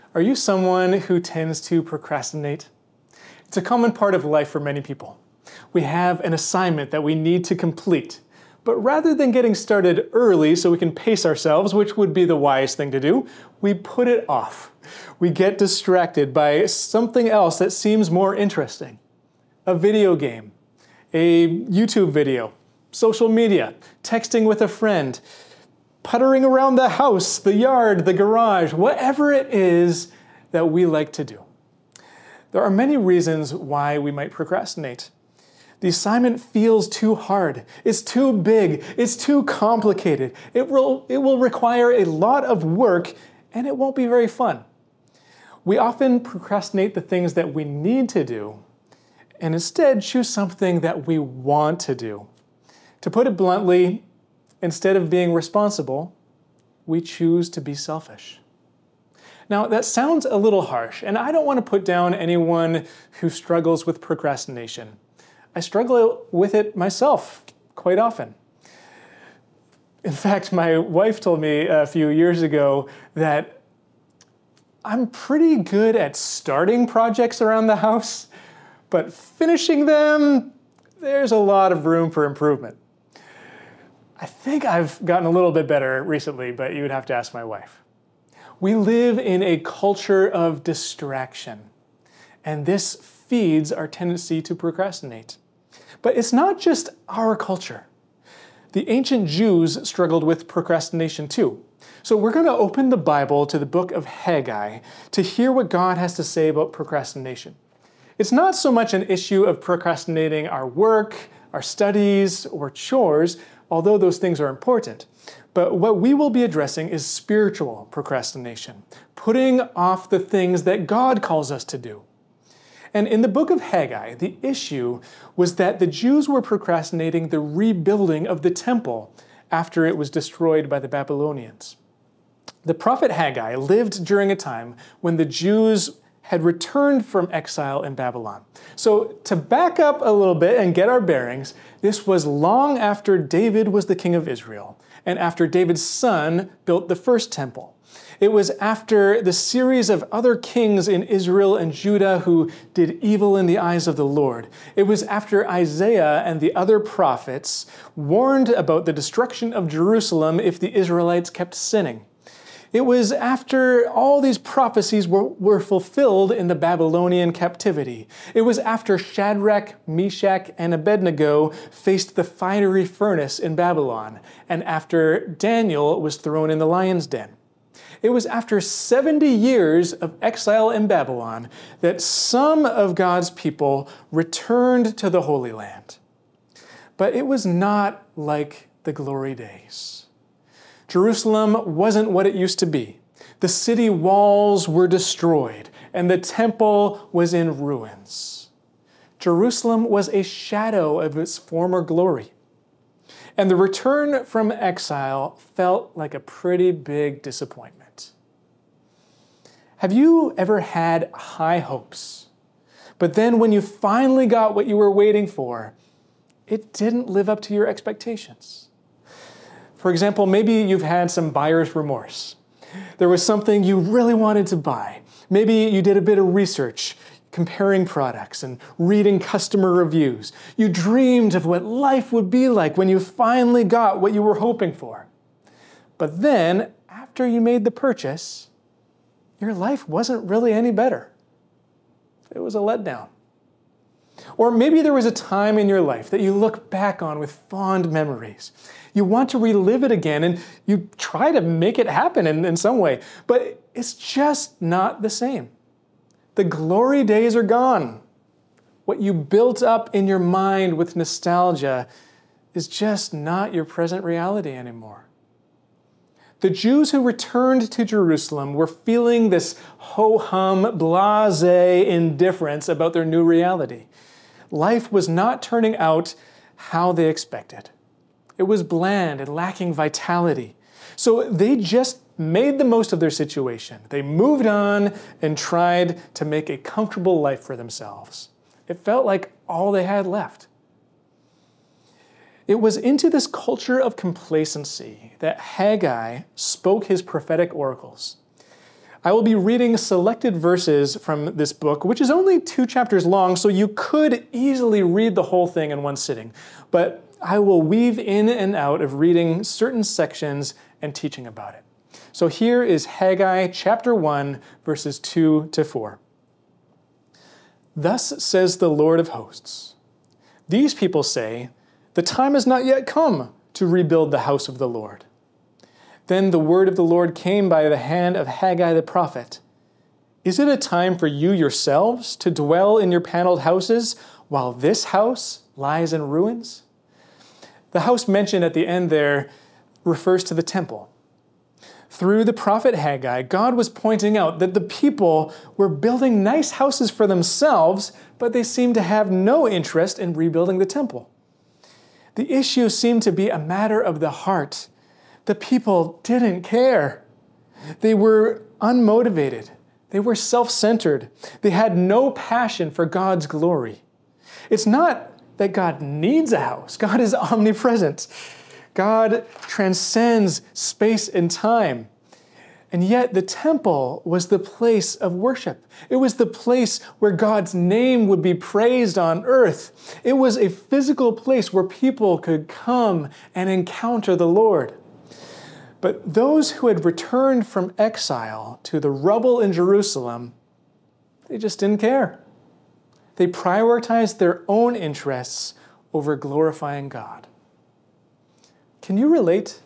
Are you someone who tends to procrastinate? It's a common part of life for many people. We have an assignment that we need to complete, but rather than getting started early so we can pace ourselves, which would be the wise thing to do, we put it off. We get distracted by something else that seems more interesting. A video game, a YouTube video, social media, texting with a friend, puttering around the house, the yard, the garage, whatever it is that we like to do. There are many reasons why we might procrastinate. The assignment feels too hard, it's too big, it's too complicated, it will require a lot of work, and it won't be very fun. We often procrastinate the things that we need to do, and instead choose something that we want to do. To put it bluntly, instead of being responsible, we choose to be selfish. Now, that sounds a little harsh, and I don't want to put down anyone who struggles with procrastination. I struggle with it myself quite often. In fact, my wife told me a few years ago that I'm pretty good at starting projects around the house, but finishing them, there's a lot of room for improvement. I think I've gotten a little bit better recently, but you would have to ask my wife. We live in a culture of distraction, and this feeds our tendency to procrastinate. But it's not just our culture. The ancient Jews struggled with procrastination too. So we're going to open the Bible to the book of Haggai to hear what God has to say about procrastination. It's not so much an issue of procrastinating our work, our studies, or chores, although those things are important. But what we will be addressing is spiritual procrastination, putting off the things that God calls us to do. And in the book of Haggai, the issue was that the Jews were procrastinating the rebuilding of the temple after it was destroyed by the Babylonians. The prophet Haggai lived during a time when the Jews had returned from exile in Babylon. So to back up a little bit and get our bearings, this was long after David was the king of Israel, and after David's son built the first temple. It was after the series of other kings in Israel and Judah who did evil in the eyes of the Lord. It was after Isaiah and the other prophets warned about the destruction of Jerusalem if the Israelites kept sinning. It was after all these prophecies were fulfilled in the Babylonian captivity. It was after Shadrach, Meshach, and Abednego faced the fiery furnace in Babylon, and after Daniel was thrown in the lion's den. It was after 70 years of exile in Babylon that some of God's people returned to the Holy Land. But it was not like the glory days. Jerusalem wasn't what it used to be. The city walls were destroyed, and the temple was in ruins. Jerusalem was a shadow of its former glory. And the return from exile felt like a pretty big disappointment. Have you ever had high hopes, but then when you finally got what you were waiting for, it didn't live up to your expectations? For example, maybe you've had some buyer's remorse. There was something you really wanted to buy. Maybe you did a bit of research, comparing products and reading customer reviews. You dreamed of what life would be like when you finally got what you were hoping for. But then, after you made the purchase, your life wasn't really any better. It was a letdown. Or maybe there was a time in your life that you look back on with fond memories. You want to relive it again, and you try to make it happen in some way, but it's just not the same. The glory days are gone. What you built up in your mind with nostalgia is just not your present reality anymore. The Jews who returned to Jerusalem were feeling this ho-hum, blasé indifference about their new reality. Life was not turning out how they expected. It was bland and lacking vitality. So they just made the most of their situation. They moved on and tried to make a comfortable life for themselves. It felt like all they had left. It was into this culture of complacency that Haggai spoke his prophetic oracles. I will be reading selected verses from this book, which is only 2 chapters long, so you could easily read the whole thing in one sitting. But I will weave in and out of reading certain sections and teaching about it. So here is Haggai chapter 1, verses 2 to 4. Thus says the Lord of hosts, these people say, the time has not yet come to rebuild the house of the Lord. Then the word of the Lord came by the hand of Haggai the prophet. Is it a time for you yourselves to dwell in your paneled houses while this house lies in ruins? The house mentioned at the end there refers to the temple. Through the prophet Haggai, God was pointing out that the people were building nice houses for themselves, but they seemed to have no interest in rebuilding the temple. The issue seemed to be a matter of the heart. The people didn't care. They were unmotivated. They were self-centered. They had no passion for God's glory. It's not that God needs a house. God is omnipresent. God transcends space and time. And yet the temple was the place of worship. It was the place where God's name would be praised on earth. It was a physical place where people could come and encounter the Lord. But those who had returned from exile to the rubble in Jerusalem, they just didn't care. They prioritized their own interests over glorifying God. Can you relate?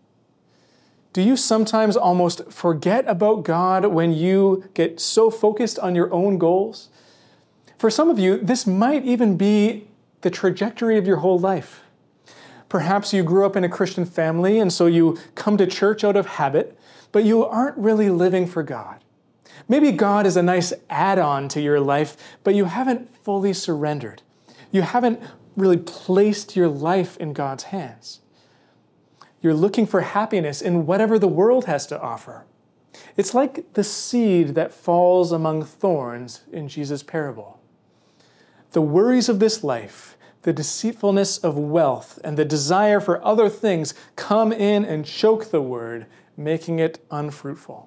Do you sometimes almost forget about God when you get so focused on your own goals? For some of you, this might even be the trajectory of your whole life. Perhaps you grew up in a Christian family, and so you come to church out of habit, but you aren't really living for God. Maybe God is a nice add-on to your life, but you haven't fully surrendered. You haven't really placed your life in God's hands. You're looking for happiness in whatever the world has to offer. It's like the seed that falls among thorns in Jesus' parable. The worries of this life, the deceitfulness of wealth, and the desire for other things come in and choke the word, making it unfruitful.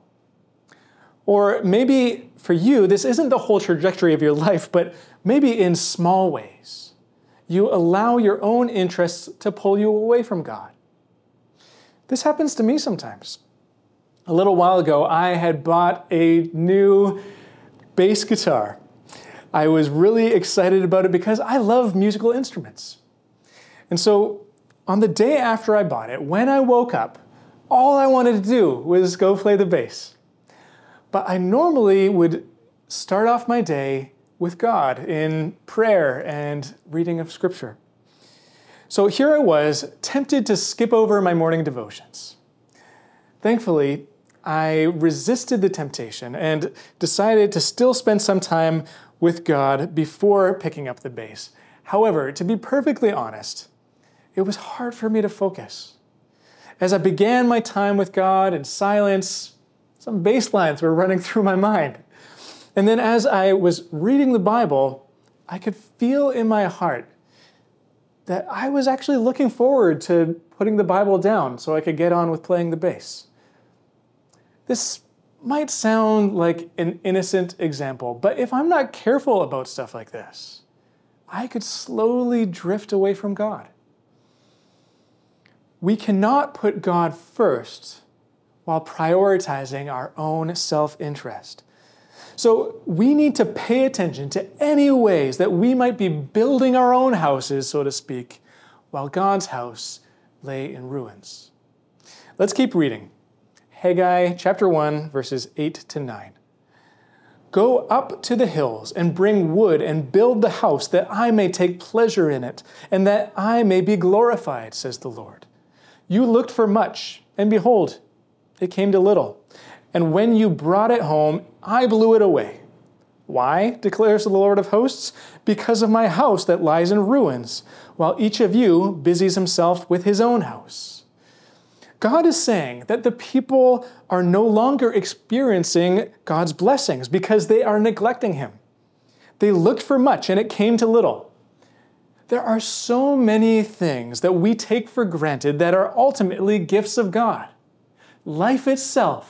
Or maybe for you, this isn't the whole trajectory of your life, but maybe in small ways. You allow your own interests to pull you away from God. This happens to me sometimes. A little while ago, I had bought a new bass guitar. I was really excited about it because I love musical instruments. And so on the day after I bought it, when I woke up, all I wanted to do was go play the bass. But I normally would start off my day with God in prayer and reading of Scripture. So here I was, tempted to skip over my morning devotions. Thankfully, I resisted the temptation and decided to still spend some time with God before picking up the bass. However, to be perfectly honest, it was hard for me to focus. As I began my time with God in silence, some bass lines were running through my mind. And then as I was reading the Bible, I could feel in my heart that I was actually looking forward to putting the Bible down so I could get on with playing the bass. This might sound like an innocent example, but if I'm not careful about stuff like this, I could slowly drift away from God. We cannot put God first while prioritizing our own self-interest. So we need to pay attention to any ways that we might be building our own houses, so to speak, while God's house lay in ruins. Let's keep reading. Haggai chapter 1, verses 8 to 9. Go up to the hills and bring wood and build the house that I may take pleasure in it and that I may be glorified, says the Lord. You looked for much, and behold, it came to little. And when you brought it home, I blew it away. Why, declares the Lord of hosts? Because of my house that lies in ruins, while each of you busies himself with his own house. God is saying that the people are no longer experiencing God's blessings because they are neglecting him. They looked for much and it came to little. There are so many things that we take for granted that are ultimately gifts of God. Life itself,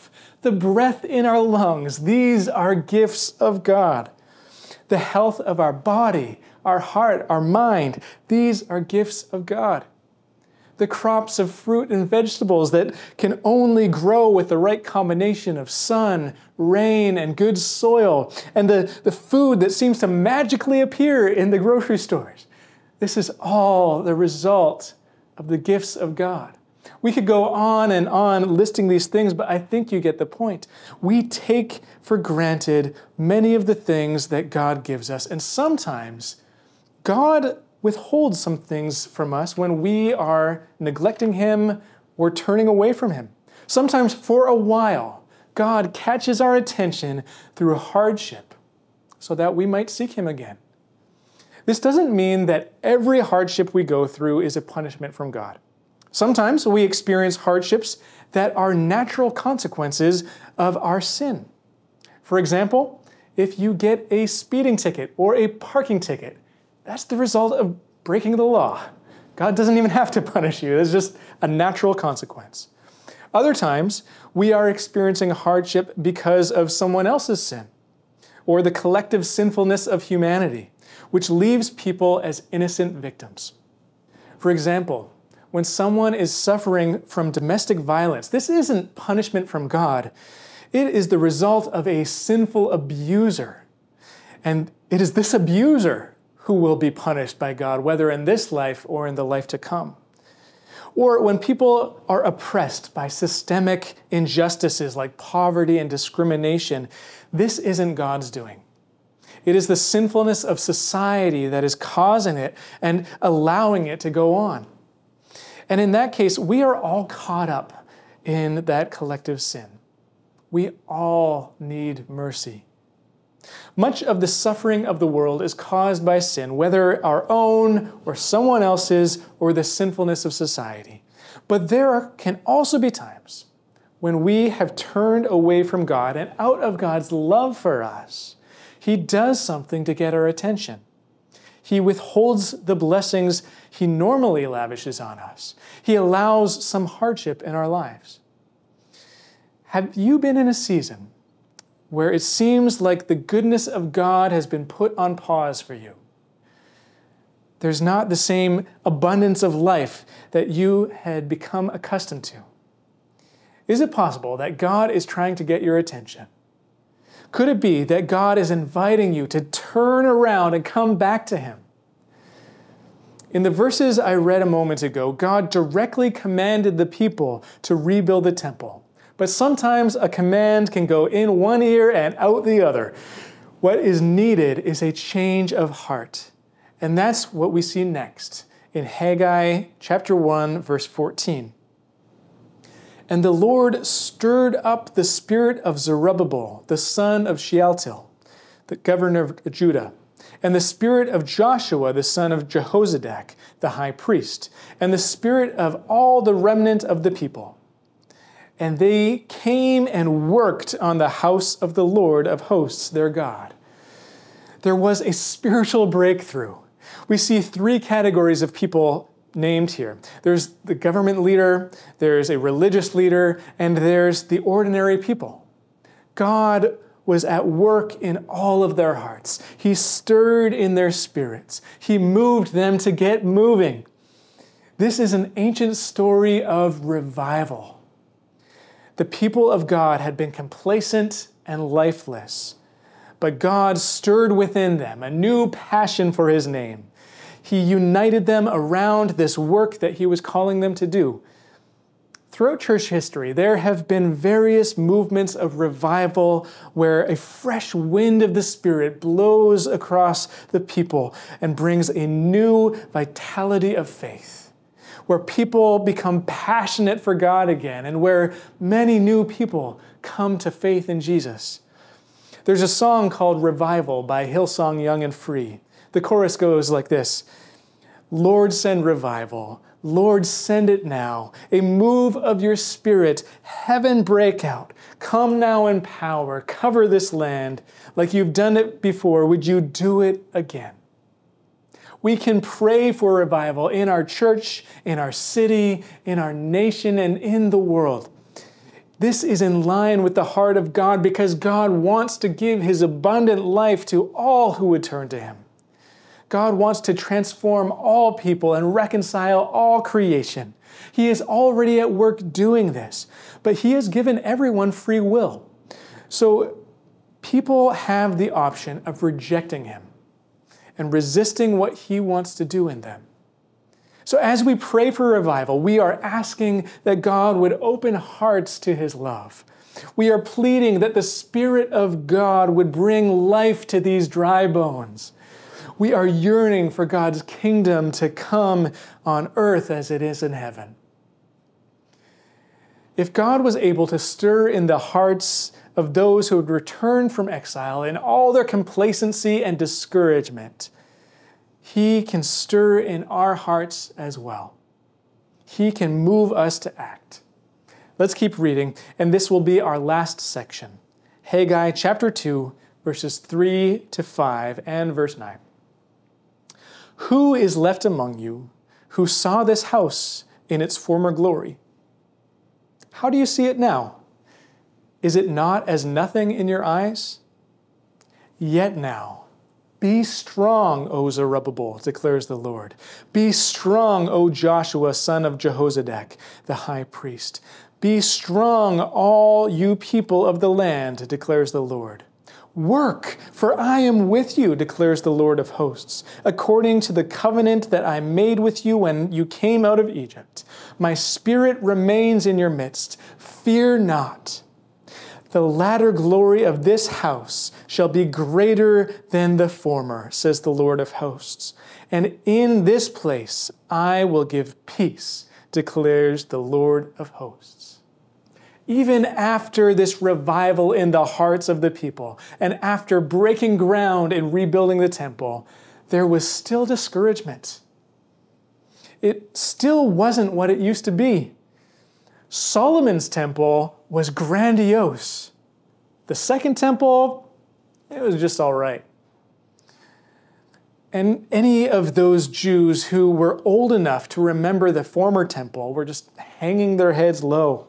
the breath in our lungs, these are gifts of God. The health of our body, our heart, our mind, these are gifts of God. The crops of fruit and vegetables that can only grow with the right combination of sun, rain, and good soil, and the food that seems to magically appear in the grocery stores. This is all the result of the gifts of God. We could go on and on listing these things, but I think you get the point. We take for granted many of the things that God gives us, and sometimes God withholds some things from us when we are neglecting Him or turning away from Him. Sometimes for a while, God catches our attention through hardship so that we might seek Him again. This doesn't mean that every hardship we go through is a punishment from God. Sometimes we experience hardships that are natural consequences of our sin. For example, if you get a speeding ticket or a parking ticket, that's the result of breaking the law. God doesn't even have to punish you. It's just a natural consequence. Other times, we are experiencing hardship because of someone else's sin, or the collective sinfulness of humanity, which leaves people as innocent victims. For example, when someone is suffering from domestic violence, this isn't punishment from God. It is the result of a sinful abuser. And it is this abuser who will be punished by God, whether in this life or in the life to come. Or when people are oppressed by systemic injustices like poverty and discrimination, this isn't God's doing. It is the sinfulness of society that is causing it and allowing it to go on. And in that case, we are all caught up in that collective sin. We all need mercy. Much of the suffering of the world is caused by sin, whether our own or someone else's or the sinfulness of society. But there can also be times when we have turned away from God, and out of God's love for us, He does something to get our attention. He withholds the blessings He normally lavishes on us. He allows some hardship in our lives. Have you been in a season where it seems like the goodness of God has been put on pause for you? There's not the same abundance of life that you had become accustomed to. Is it possible that God is trying to get your attention? Could it be that God is inviting you to turn around and come back to Him? In the verses I read a moment ago, God directly commanded the people to rebuild the temple. But sometimes a command can go in one ear and out the other. What is needed is a change of heart. And that's what we see next in Haggai chapter 1, verse 14. And the Lord stirred up the spirit of Zerubbabel, the son of Shealtiel, the governor of Judah, and the spirit of Joshua, the son of Jehozadak, the high priest, and the spirit of all the remnant of the people. And they came and worked on the house of the Lord of hosts, their God. There was a spiritual breakthrough. We see three categories of people named here. There's the government leader, there's a religious leader, and there's the ordinary people. God was at work in all of their hearts. He stirred in their spirits. He moved them to get moving. This is an ancient story of revival. The people of God had been complacent and lifeless, but God stirred within them a new passion for His name. He united them around this work that He was calling them to do. Throughout church history, there have been various movements of revival where a fresh wind of the Spirit blows across the people and brings a new vitality of faith, where people become passionate for God again and where many new people come to faith in Jesus. There's a song called Revival by Hillsong Young and Free. The chorus goes like this: Lord, send revival. Lord, send it now. A move of your Spirit, heaven break out. Come now in power, cover this land. Like you've done it before, would you do it again? We can pray for revival in our church, in our city, in our nation, and in the world. This is in line with the heart of God because God wants to give his abundant life to all who would turn to him. God wants to transform all people and reconcile all creation. He is already at work doing this, but he has given everyone free will. So people have the option of rejecting him and resisting what he wants to do in them. So as we pray for revival, we are asking that God would open hearts to his love. We are pleading that the Spirit of God would bring life to these dry bones. We are yearning for God's kingdom to come on earth as it is in heaven. If God was able to stir in the hearts of those who had returned from exile in all their complacency and discouragement, he can stir in our hearts as well. He can move us to act. Let's keep reading, and this will be our last section. Haggai chapter 2, verses 3 to 5 and verse 9. Who is left among you who saw this house in its former glory? How do you see it now? Is it not as nothing in your eyes? Yet now, be strong, O Zerubbabel, declares the Lord. Be strong, O Joshua, son of Jehozadak, the high priest. Be strong, all you people of the land, declares the Lord. Work, for I am with you, declares the Lord of hosts, according to the covenant that I made with you when you came out of Egypt. My spirit remains in your midst. Fear not. The latter glory of this house shall be greater than the former, says the Lord of hosts. And in this place I will give peace, declares the Lord of hosts. Even after this revival in the hearts of the people, and after breaking ground and rebuilding the temple, there was still discouragement. It still wasn't what it used to be. Solomon's temple was grandiose. The second temple, it was just all right. And any of those Jews who were old enough to remember the former temple were just hanging their heads low.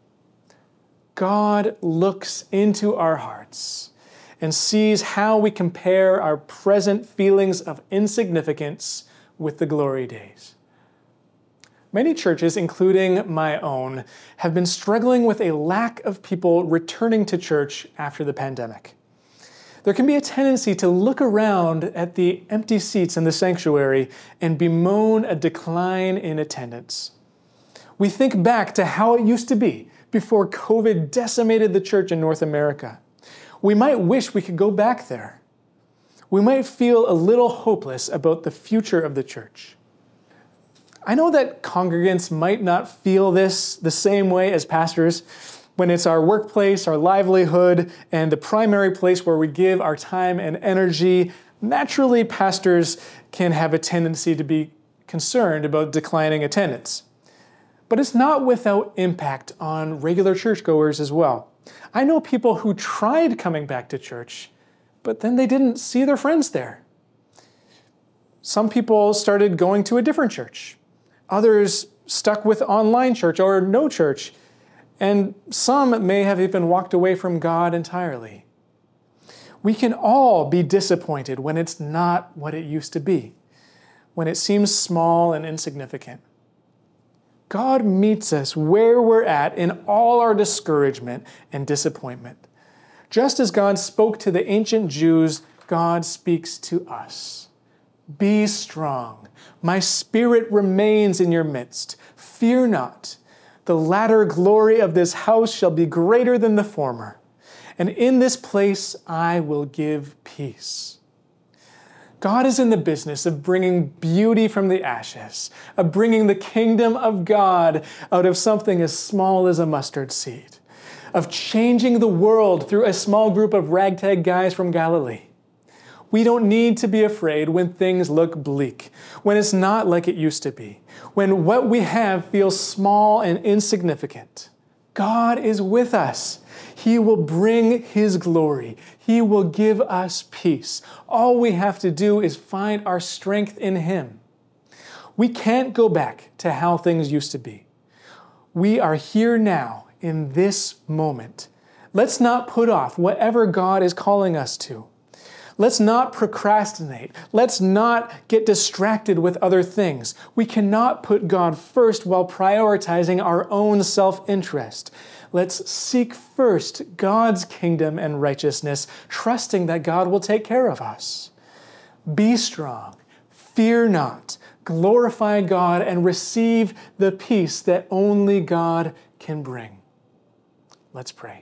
God looks into our hearts and sees how we compare our present feelings of insignificance with the glory days. Many churches, including my own, have been struggling with a lack of people returning to church after the pandemic. There can be a tendency to look around at the empty seats in the sanctuary and bemoan a decline in attendance. We think back to how it used to be before COVID decimated the church in North America. We might wish we could go back there. We might feel a little hopeless about the future of the church. I know that congregants might not feel this the same way as pastors when it's our workplace, our livelihood, and the primary place where we give our time and energy. Naturally, pastors can have a tendency to be concerned about declining attendance. But it's not without impact on regular churchgoers as well. I know people who tried coming back to church, but then they didn't see their friends there. Some people started going to a different church. Others stuck with online church or no church. And some may have even walked away from God entirely. We can all be disappointed when it's not what it used to be, when it seems small and insignificant. God meets us where we're at in all our discouragement and disappointment. Just as God spoke to the ancient Jews, God speaks to us. Be strong. My spirit remains in your midst. Fear not. The latter glory of this house shall be greater than the former. And in this place I will give peace. God is in the business of bringing beauty from the ashes, of bringing the kingdom of God out of something as small as a mustard seed, of changing the world through a small group of ragtag guys from Galilee. We don't need to be afraid when things look bleak, when it's not like it used to be, when what we have feels small and insignificant. God is with us. He will bring His glory. He will give us peace. All we have to do is find our strength in Him. We can't go back to how things used to be. We are here now in this moment. Let's not put off whatever God is calling us to. Let's not procrastinate. Let's not get distracted with other things. We cannot put God first while prioritizing our own self-interest. Let's seek first God's kingdom and righteousness, trusting that God will take care of us. Be strong, fear not, glorify God, and receive the peace that only God can bring. Let's pray.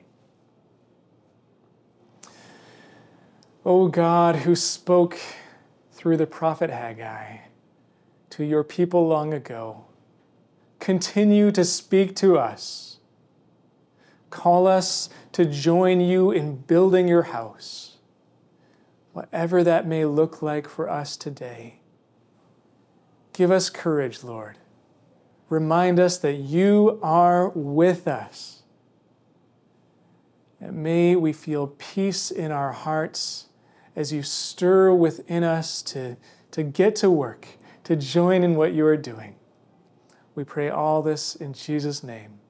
O God, who spoke through the prophet Haggai to your people long ago, continue to speak to us. Call us to join you in building your house, whatever that may look like for us today. Give us courage, Lord. Remind us that you are with us. And may we feel peace in our hearts as you stir within us to get to work, to join in what you are doing. We pray all this in Jesus' name.